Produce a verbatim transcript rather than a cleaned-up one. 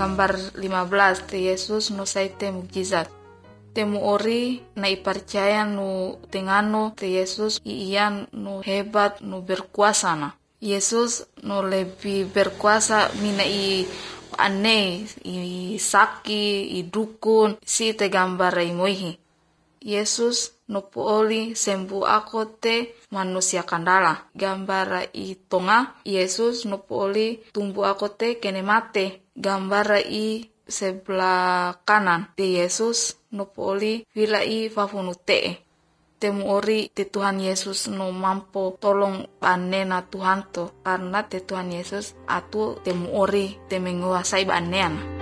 Gambar lima belas te Yesus no saite mukjizat. Temu ori na ipercaya nu tengano te Yesus iyan nu hebat nu berkuasa na. Yesus no lebih berkuasa mina i ane i saki i dukun si te gambar imoihi. Yesus no puoli sembuh ako te manusia kandala. Gambar i tonga Yesus no puoli tumbuh ako te kene mate. Gambar i sebelah kanan te Yesus no puoli vila i fafunute. Temu ori te Tuhan Yesus no mampu tolong banena Tuhan to karena te Tuhan Yesus atu temu ori te menguasai banean.